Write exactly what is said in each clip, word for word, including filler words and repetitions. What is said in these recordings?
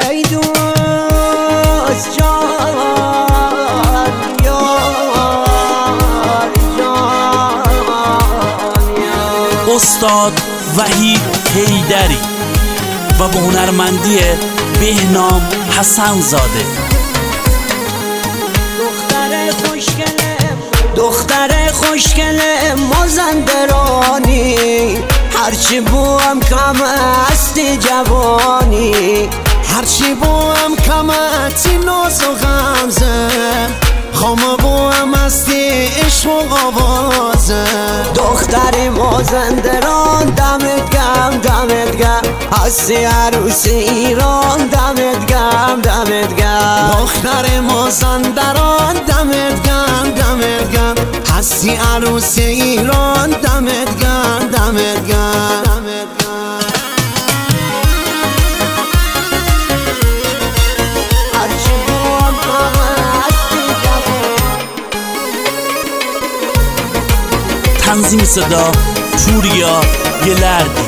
ای دوست جان یار جان. استاد وحید حیدری و به هنرمندی بهنام حسن زاده. دختر خوشگله دختر خوشگله مازندرانی، هرچی بوام کم هستی جوانی، هرچی بوام کم هستی ناز و غمزه، خام بوام هستی عشق و آوازه. دختر مازندران دمت گرم دمت گرم، هستی عروس ایران دمت گرم دمت گرم. دختر مازندران دمت گرم دمت گرم، هستی عروس ایران دمت گرم دمت گرم دمت گرم. هرچی بوام کم هستی جوان. تنظیم صدا پوریا گلردی.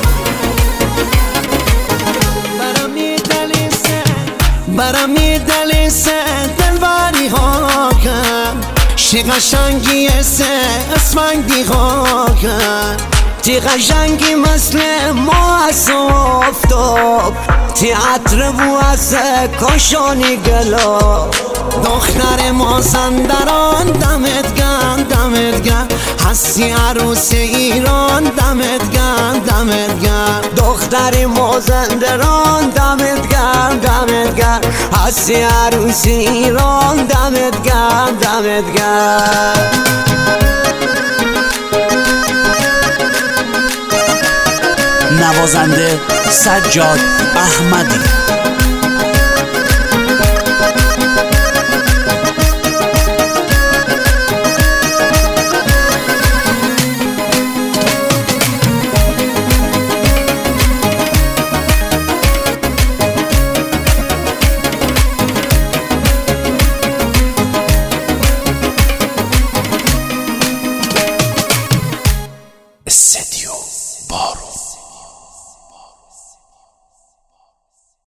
برم میدلیسه دلبری ها کن، شی قشنگی سه اسفنگی ها کن، تی قشنگی مثل ما از افتاب، تی عطر بو از کاشانی گلا. دختر مازندران دمت گرم دمت گرم، هستی عروس ایران دمت گرم دمت گرم. دختر مازندران دمت گرم دمت گرم، هستی عروس ایران دمت گرم دمت گرم. نوازنده سجاد احمد.